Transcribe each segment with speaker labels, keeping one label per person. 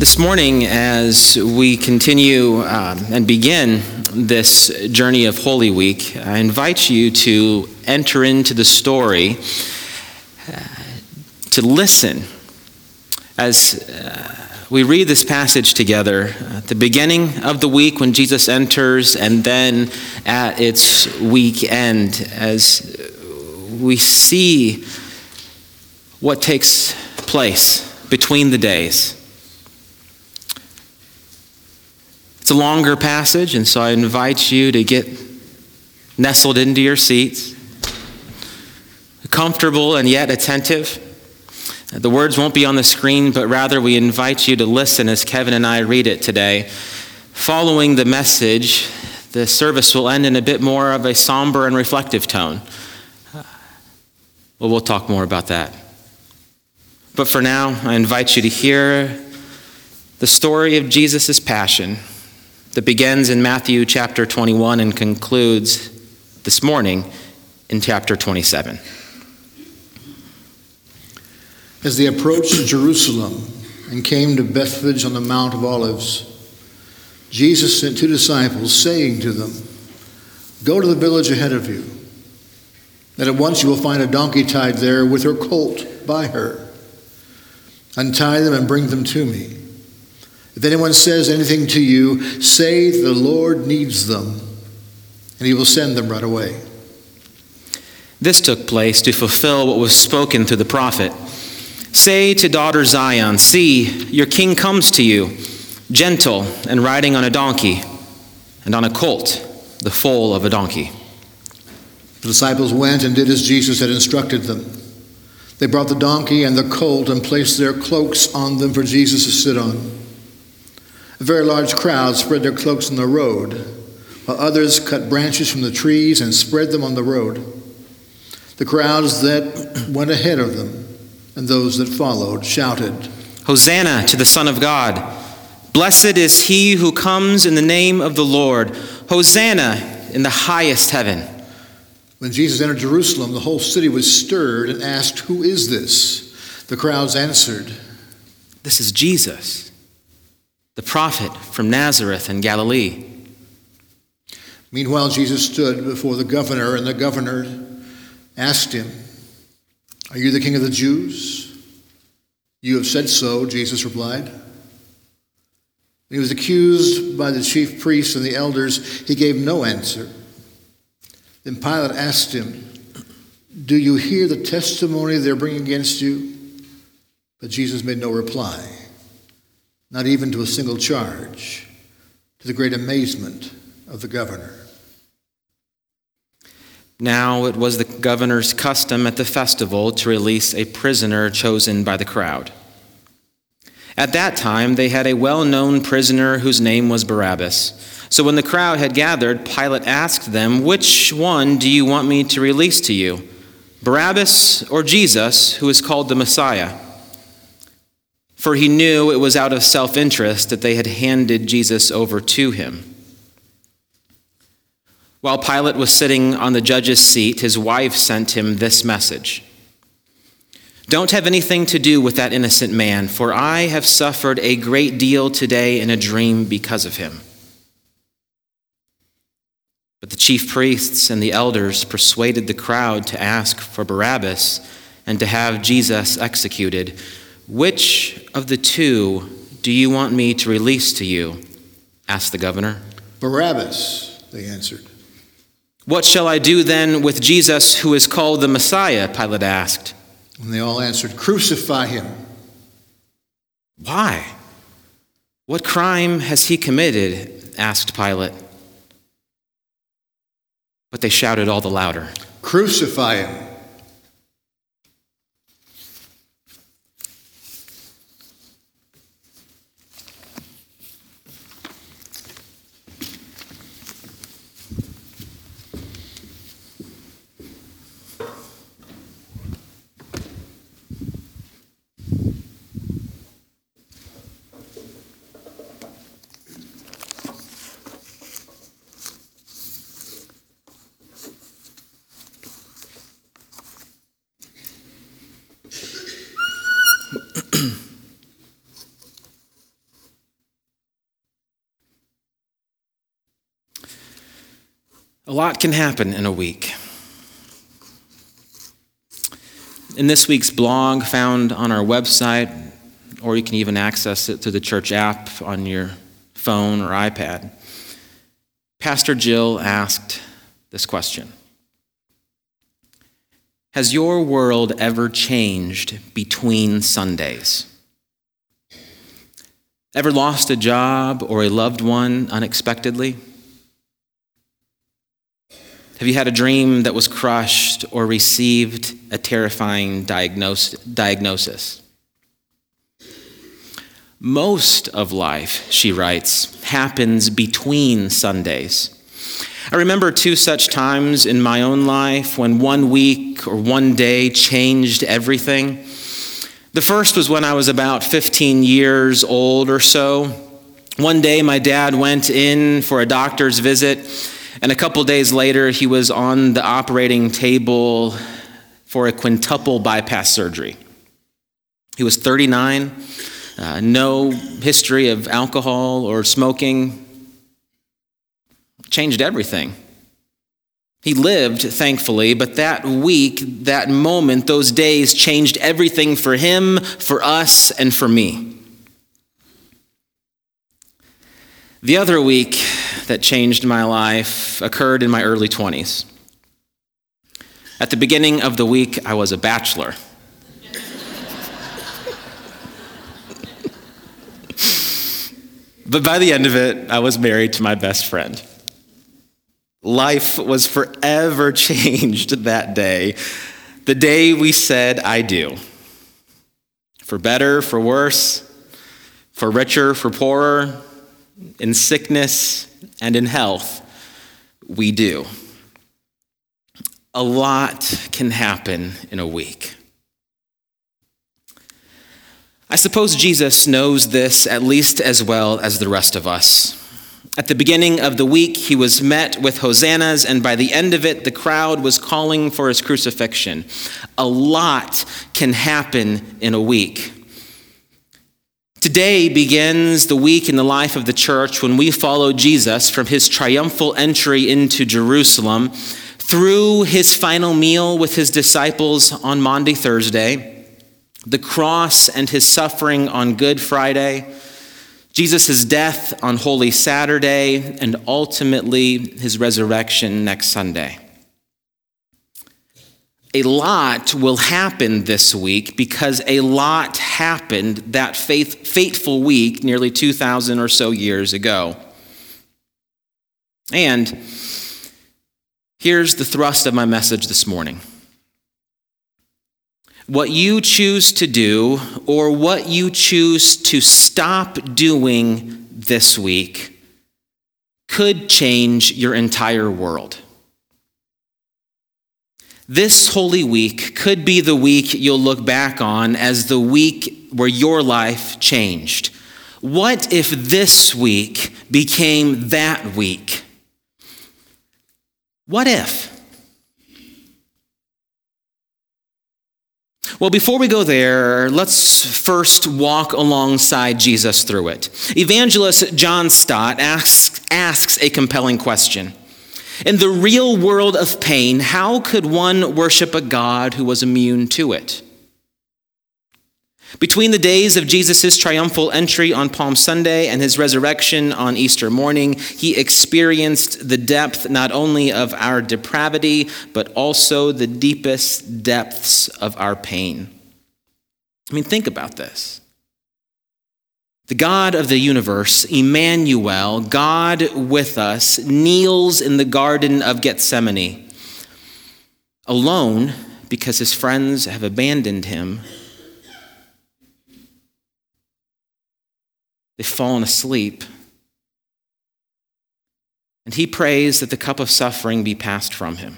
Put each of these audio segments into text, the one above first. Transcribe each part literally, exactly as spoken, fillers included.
Speaker 1: This morning, as we continue um, and begin this journey of Holy Week, I invite you to enter into the story, uh, to listen as uh, we read this passage together at the beginning of the week when Jesus enters, and then at its week end as we see what takes place between the days. It's a longer passage, and so I invite you to get nestled into your seats, comfortable and yet attentive. The words won't be on the screen, but rather we invite you to listen as Kevin and I read it today. Following the message, the service will end in a bit more of a somber and reflective tone. Well, we'll talk more about that. But for now, I invite you to hear the story of Jesus' passion that begins in Matthew chapter twenty-one and concludes this morning in chapter twenty-seven.
Speaker 2: As they approached Jerusalem and came to Bethphage on the Mount of Olives, Jesus sent two disciples, saying to them, "Go to the village ahead of you, and at once you will find a donkey tied there with her colt by her. Untie them and bring them to me. If anyone says anything to you, say the Lord needs them, and he will send them right away."
Speaker 1: This took place to fulfill what was spoken through the prophet. "Say to daughter Zion, see, your king comes to you, gentle and riding on a donkey, and on a colt, the foal of a donkey."
Speaker 2: The disciples went and did as Jesus had instructed them. They brought the donkey and the colt and placed their cloaks on them for Jesus to sit on. A very large crowd spread their cloaks on the road, while others cut branches from the trees and spread them on the road. The crowds that went ahead of them and those that followed shouted,
Speaker 1: "Hosanna to the Son of God! Blessed is he who comes in the name of the Lord! Hosanna in the highest heaven!"
Speaker 2: When Jesus entered Jerusalem, the whole city was stirred and asked, "Who is this?" The crowds answered,
Speaker 1: "This is Jesus, the prophet from Nazareth in Galilee."
Speaker 2: Meanwhile, Jesus stood before the governor, and the governor asked him, "Are you the king of the Jews?" "You have said so," Jesus replied. When he was accused by the chief priests and the elders, he gave no answer. Then Pilate asked him, "Do you hear the testimony they're bringing against you?" But Jesus made no reply, not even to a single charge, to the great amazement of the governor.
Speaker 1: Now it was the governor's custom at the festival to release a prisoner chosen by the crowd. At that time, they had a well-known prisoner whose name was Barabbas. So when the crowd had gathered, Pilate asked them, "Which one do you want me to release to you, Barabbas or Jesus, who is called the Messiah?" For he knew it was out of self-interest that they had handed Jesus over to him. While Pilate was sitting on the judge's seat, his wife sent him this message: "Don't have anything to do with that innocent man, for I have suffered a great deal today in a dream because of him." But the chief priests and the elders persuaded the crowd to ask for Barabbas and to have Jesus executed. "Which of the two do you want me to release to you?" asked the governor.
Speaker 2: "Barabbas," they answered.
Speaker 1: "What shall I do then with Jesus, who is called the Messiah?" Pilate asked.
Speaker 2: And they all answered, "Crucify him."
Speaker 1: "Why? What crime has he committed?" asked Pilate. But they shouted all the louder,
Speaker 2: "Crucify him."
Speaker 1: A lot can happen in a week. In this week's blog, found on our website, or you can even access it through the church app on your phone or iPad, Pastor Jill asked this question: has your world ever changed between Sundays? Ever lost a job or a loved one unexpectedly? Have you had a dream that was crushed or received a terrifying diagnos- diagnosis? Most of life, she writes, happens between Sundays. I remember two such times in my own life when one week or one day changed everything. The first was when I was about fifteen years old or so. One day my dad went in for a doctor's visit, and a couple days later he was on the operating table for a quintuple bypass surgery. He was thirty-nine, uh, no history of alcohol or smoking. Changed everything. He lived, thankfully, but that week, that moment, those days changed everything for him, for us, and for me. The other week that changed my life occurred in my early twenties. At the beginning of the week, I was a bachelor. But by the end of it, I was married to my best friend. Life was forever changed that day, the day we said, I do. For better, for worse, for richer, for poorer, in sickness and in health, we do. A lot can happen in a week. I suppose Jesus knows this at least as well as the rest of us. At the beginning of the week, he was met with hosannas, and by the end of it, the crowd was calling for his crucifixion. A lot can happen in a week. Today begins the week in the life of the church when we follow Jesus from his triumphal entry into Jerusalem through his final meal with his disciples on Maundy Thursday, the cross and his suffering on Good Friday, Jesus' death on Holy Saturday, and ultimately his resurrection next Sunday. A lot will happen this week because a lot happened that faith, fateful week nearly two thousand or so years ago. And here's the thrust of my message this morning. What you choose to do or what you choose to stop doing this week could change your entire world. This Holy Week could be the week you'll look back on as the week where your life changed. What if this week became that week? What if? Well, before we go there, let's first walk alongside Jesus through it. Evangelist John Stott asks, asks a compelling question. In the real world of pain, how could one worship a God who was immune to it? Between the days of Jesus' triumphal entry on Palm Sunday and his resurrection on Easter morning, he experienced the depth not only of our depravity, but also the deepest depths of our pain. I mean, think about this. The God of the universe, Emmanuel, God with us, kneels in the Garden of Gethsemane, alone because his friends have abandoned him. They've fallen asleep. And he prays that the cup of suffering be passed from him.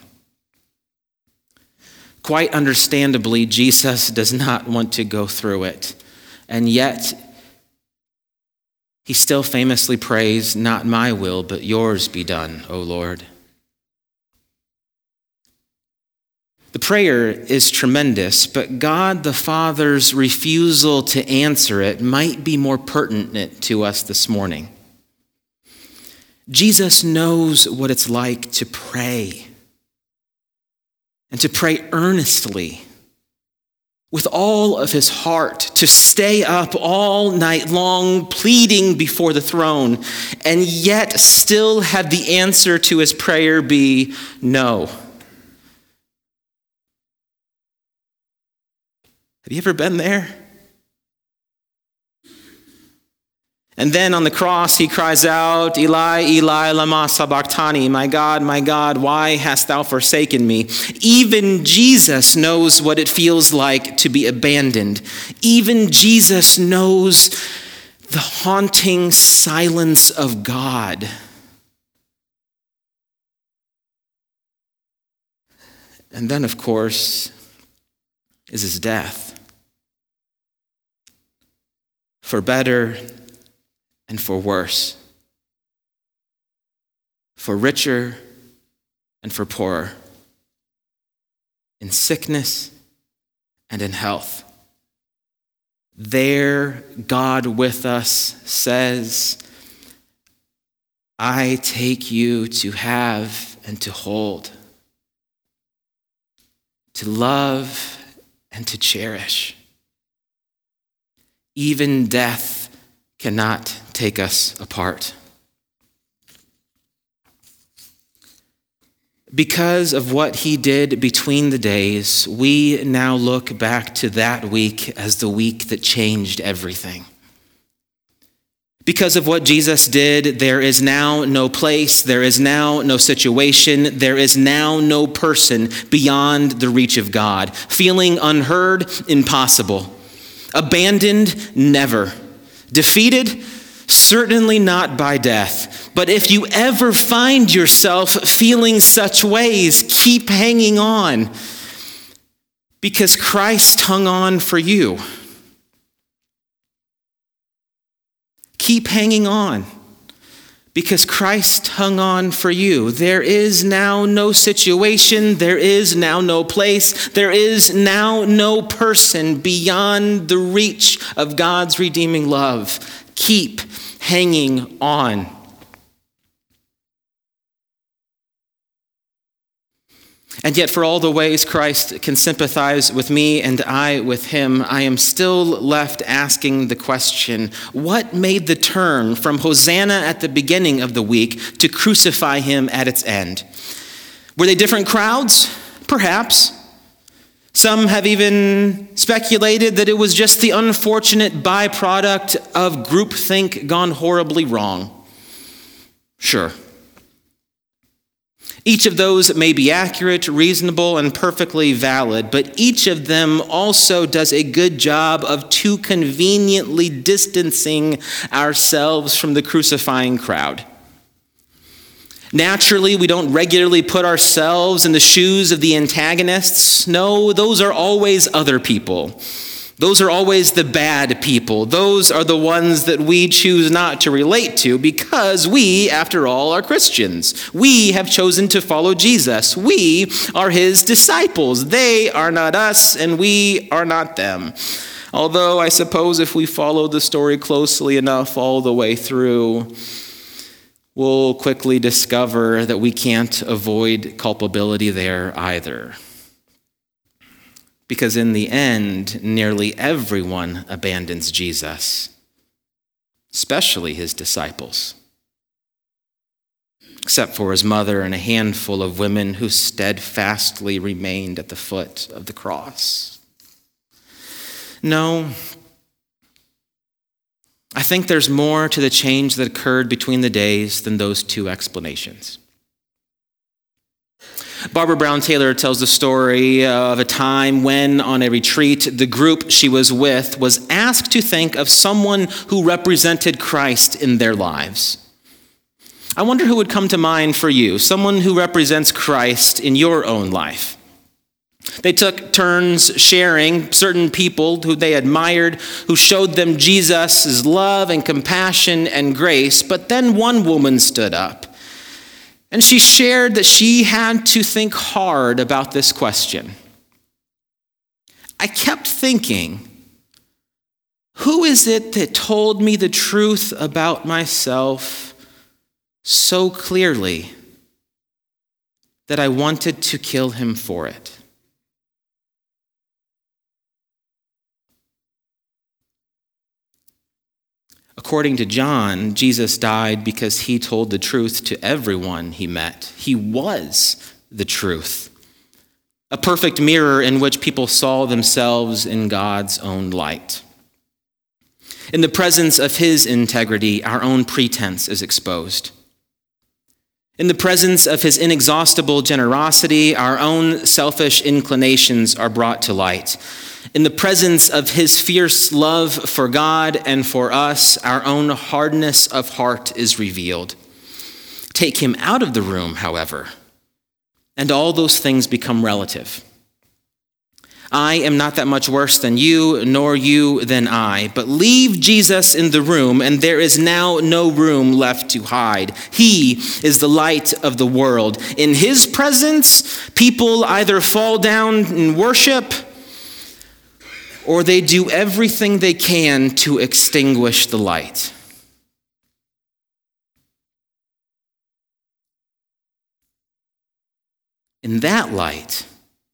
Speaker 1: Quite understandably, Jesus does not want to go through it. And yet, he still famously prays, "Not my will, but yours be done, O Lord." The prayer is tremendous, but God the Father's refusal to answer it might be more pertinent to us this morning. Jesus knows what it's like to pray, and to pray earnestly with all of his heart, to stay up all night long pleading before the throne, and yet still have the answer to his prayer be no. Have you ever been there? And then on the cross, he cries out, Eli, Eli, lama sabachthani, my God, my God, why hast thou forsaken me? Even Jesus knows what it feels like to be abandoned. Even Jesus knows the haunting silence of God. And then, of course, is his death. For better and for worse, for richer and for poorer, in sickness and in health. There, God with us says, I take you to have and to hold, to love and to cherish. Even death cannot take us apart. Because of what he did between the days, we now look back to that week as the week that changed everything. Because of what Jesus did, there is now no place, there is now no situation, there is now no person beyond the reach of God. Feeling unheard, impossible. Abandoned, never. Defeated, certainly not by death. But if you ever find yourself feeling such ways, keep hanging on, because Christ hung on for you. Keep hanging on, because Christ hung on for you. There is now no situation, there is now no place, there is now no person beyond the reach of God's redeeming love. Keep hanging on. And yet, for all the ways Christ can sympathize with me and I with him, I am still left asking the question, what made the turn from Hosanna at the beginning of the week to crucify him at its end? Were they different crowds? Perhaps. Some have even speculated that it was just the unfortunate byproduct of groupthink gone horribly wrong. Sure. Each of those may be accurate, reasonable, and perfectly valid, but each of them also does a good job of too conveniently distancing ourselves from the crucifying crowd. Naturally, we don't regularly put ourselves in the shoes of the antagonists. No, those are always other people. Those are always the bad people. Those are the ones that we choose not to relate to because we, after all, are Christians. We have chosen to follow Jesus. We are his disciples. They are not us, and we are not them. Although I suppose if we follow the story closely enough all the way through, we'll quickly discover that we can't avoid culpability there either. Because in the end, nearly everyone abandons Jesus, especially his disciples, except for his mother and a handful of women who steadfastly remained at the foot of the cross. No, I think there's more to the change that occurred between the days than those two explanations. Barbara Brown Taylor tells the story of a time when, on a retreat, the group she was with was asked to think of someone who represented Christ in their lives. I wonder who would come to mind for you, someone who represents Christ in your own life. They took turns sharing certain people who they admired, who showed them Jesus' love and compassion and grace, but then one woman stood up. And she shared that she had to think hard about this question. I kept thinking, who is it that told me the truth about myself so clearly that I wanted to kill him for it. According to John, Jesus died because he told the truth to everyone he met. He was the truth, a perfect mirror in which people saw themselves in God's own light. In the presence of his integrity, our own pretense is exposed. In the presence of his inexhaustible generosity, our own selfish inclinations are brought to light. In the presence of his fierce love for God and for us, our own hardness of heart is revealed. Take him out of the room, however, and all those things become relative. I am not that much worse than you, nor you than I. But leave Jesus in the room, and there is now no room left to hide. He is the light of the world. In his presence, people either fall down in worship, or they do everything they can to extinguish the light. In that light,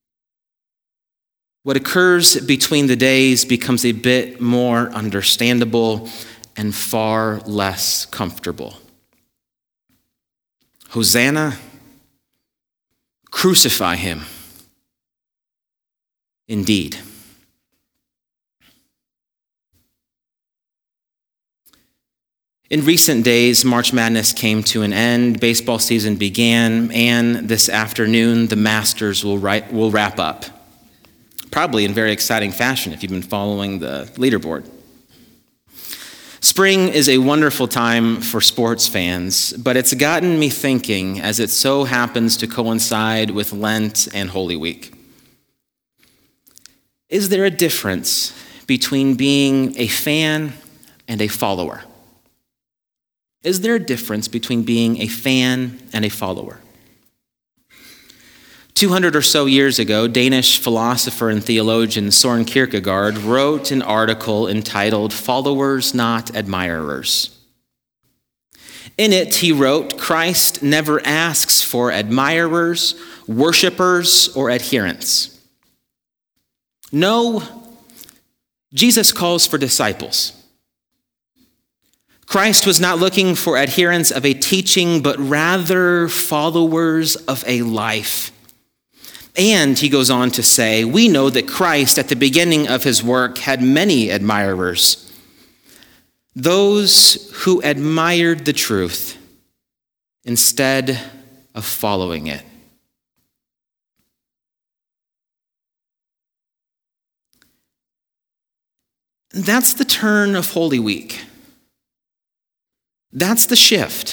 Speaker 1: what occurs between the days becomes a bit more understandable and far less comfortable. Hosanna, crucify him. Indeed. In recent days, March Madness came to an end, baseball season began, and this afternoon, the Masters will, write, will wrap up. Probably in very exciting fashion if you've been following the leaderboard. Spring is a wonderful time for sports fans, but it's gotten me thinking as it so happens to coincide with Lent and Holy Week. Is there a difference between being a fan and a follower? Is there a difference between being a fan and a follower? two hundred or so years ago, Danish philosopher and theologian Søren Kierkegaard wrote an article entitled "Followers, Not Admirers." In it, he wrote, Christ never asks for admirers, worshipers, or adherents. No, Jesus calls for disciples. Christ was not looking for adherents of a teaching, but rather followers of a life. And he goes on to say, we know that Christ at the beginning of his work had many admirers, those who admired the truth instead of following it. That's the turn of Holy Week. That's the shift.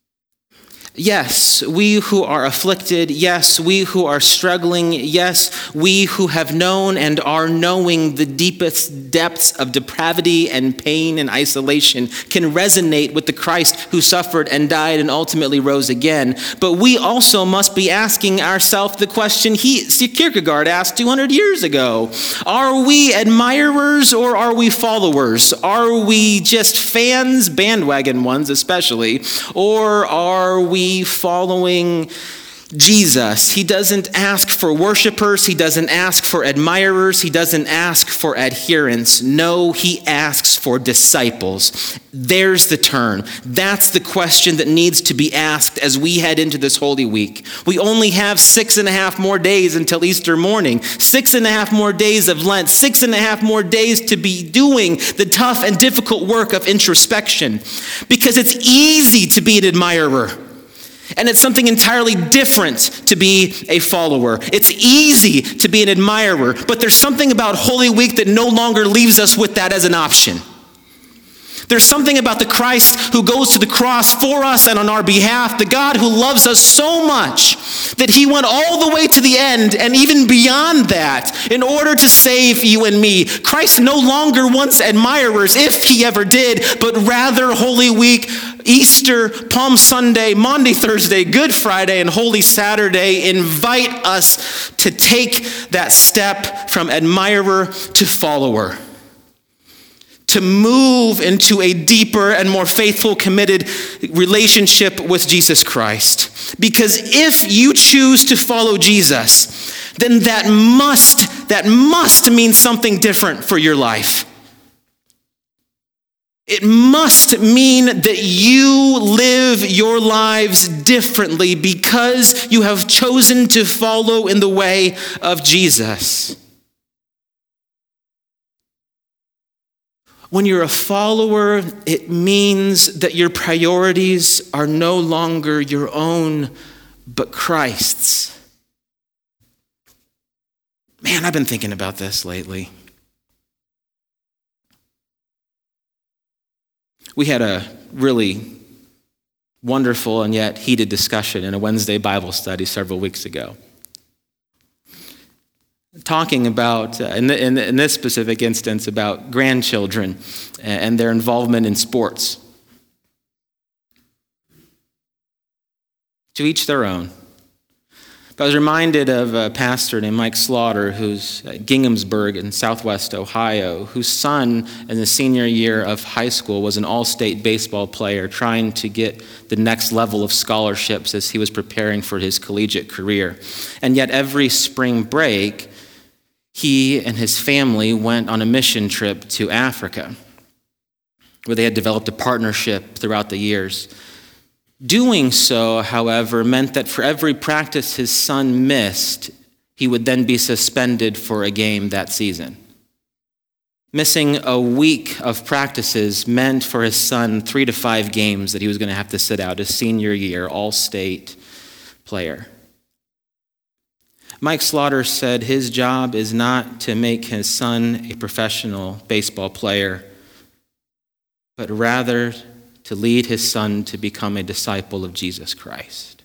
Speaker 1: Yes, we who are afflicted, yes, we who are struggling, yes, we who have known and are knowing the deepest depths of depravity and pain and isolation can resonate with the Christ who suffered and died and ultimately rose again. But we also must be asking ourselves the question he, Kierkegaard asked two hundred years ago. Are we admirers or are we followers? Are we just fans, bandwagon ones especially, or are we following Jesus? He doesn't ask for worshipers. He doesn't ask for admirers. He doesn't ask for adherents. No, he asks for disciples. There's the turn. That's the question that needs to be asked as we head into this Holy Week. We only have six and a half more days until Easter morning, six and a half more days of Lent, six and a half more days to be doing the tough and difficult work of introspection, because it's easy to be an admirer. And it's something entirely different to be a follower. It's easy to be an admirer, but there's something about Holy Week that no longer leaves us with that as an option. There's something about the Christ who goes to the cross for us and on our behalf, the God who loves us so much that he went all the way to the end and even beyond that in order to save you and me. Christ no longer wants admirers, if he ever did, but rather Holy Week, Easter, Palm Sunday, Maundy Thursday, Good Friday, and Holy Saturday invite us to take that step from admirer to follower. to move into a deeper and more faithful, committed relationship with Jesus Christ. Because if you choose to follow Jesus, then that must, that must mean something different for your life. It must mean that you live your lives differently because you have chosen to follow in the way of Jesus. When you're a follower, it means that your priorities are no longer your own, but Christ's. Man, I've been thinking about this lately. We had a really wonderful and yet heated discussion in a Wednesday Bible study several weeks ago. Talking about, uh, in, the, in, the, in this specific instance, about grandchildren and their involvement in sports. To each their own. But I was reminded of a pastor named Mike Slaughter, who's at Ginghamsburg in southwest Ohio, whose son in the senior year of high school was an all-state baseball player trying to get the next level of scholarships as he was preparing for his collegiate career. And yet every spring break, he and his family went on a mission trip to Africa, where they had developed a partnership throughout the years. Doing so, however, meant that for every practice his son missed, he would then be suspended for a game that season. Missing a week of practices meant for his son three to five games that he was going to have to sit out his senior year, all-state player. Mike Slaughter said his job is not to make his son a professional baseball player, but rather to lead his son to become a disciple of Jesus Christ.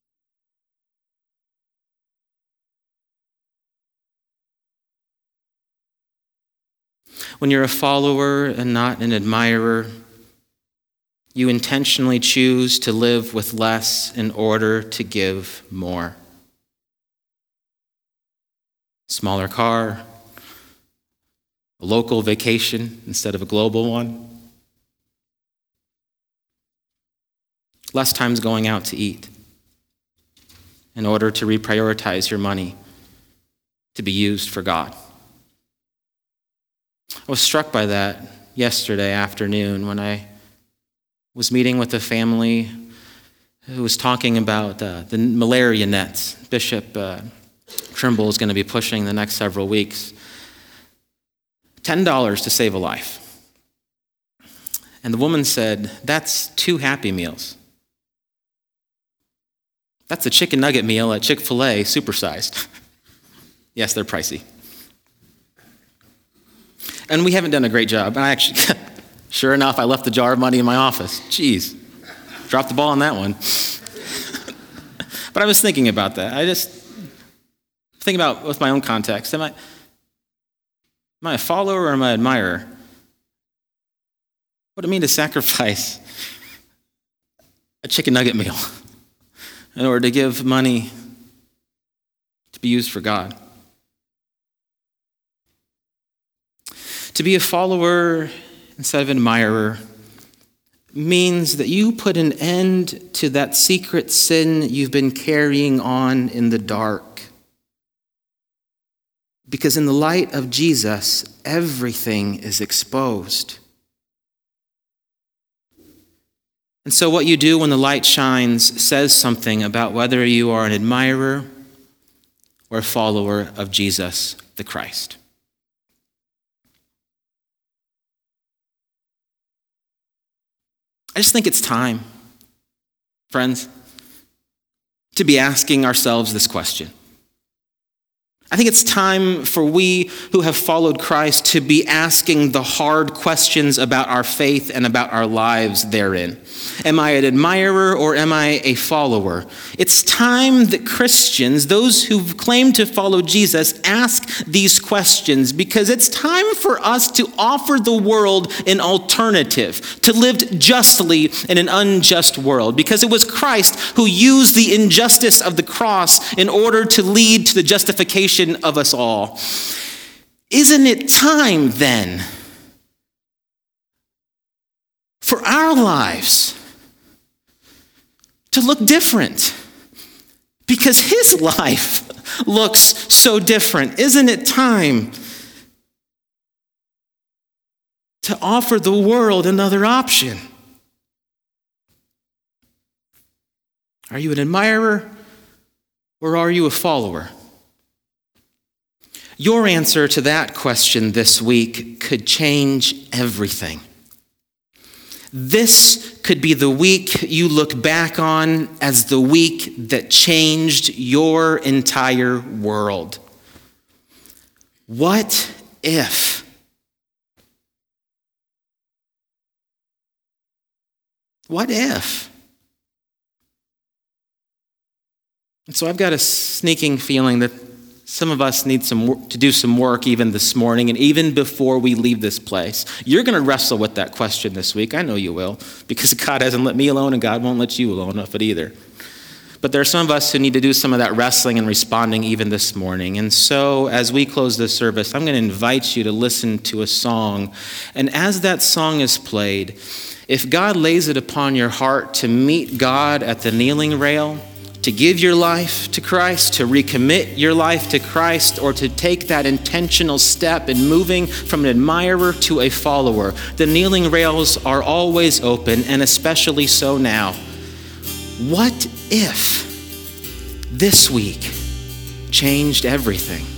Speaker 1: When you're a follower and not an admirer, you intentionally choose to live with less in order to give more. Smaller car, a local vacation instead of a global one. Less times going out to eat in order to reprioritize your money to be used for God. I was struck by that yesterday afternoon when I was meeting with a family who was talking about uh, the malaria nets. Bishop uh, Trimble is going to be pushing the next several weeks. ten dollars to save a life. And the woman said, that's two Happy Meals. That's a chicken nugget meal at Chick-fil-A, supersized. Yes, they're pricey. And we haven't done a great job. I actually, sure enough, I left the jar of money in my office. Jeez, dropped the ball on that one. But I was thinking about that. I just think about with my own context. Am I, am I a follower or am I an admirer? What does it mean to sacrifice a chicken nugget meal in order to give money to be used for God? To be a follower instead of an admirer means that you put an end to that secret sin you've been carrying on in the dark. Because in the light of Jesus, everything is exposed. And so what you do when the light shines says something about whether you are an admirer or a follower of Jesus the Christ. I just think it's time, friends, to be asking ourselves this question. I think it's time for we who have followed Christ to be asking the hard questions about our faith and about our lives therein. Am I an admirer or am I a follower? It's time that Christians, those who claim to follow Jesus, ask these questions because it's time for us to offer the world an alternative, to live justly in an unjust world. Because it was Christ who used the injustice of the cross in order to lead to the justification of us all. Isn't it time then for our lives to look different, because his life looks so different. Isn't it time to offer the world another option? Are you an admirer or are you a follower? Your answer to that question this week could change everything. This could be the week you look back on as the week that changed your entire world. What if? What if? And so I've got a sneaking feeling that some of us need some to do some work even this morning and even before we leave this place. You're going to wrestle with that question this week. I know you will, because God hasn't let me alone and God won't let you alone with it either. But there are some of us who need to do some of that wrestling and responding even this morning. And so as we close this service, I'm going to invite you to listen to a song. And as that song is played, if God lays it upon your heart to meet God at the kneeling rail, to give your life to Christ, to recommit your life to Christ, or to take that intentional step in moving from an admirer to a follower, the kneeling rails are always open, and especially so now. What if this week changed everything?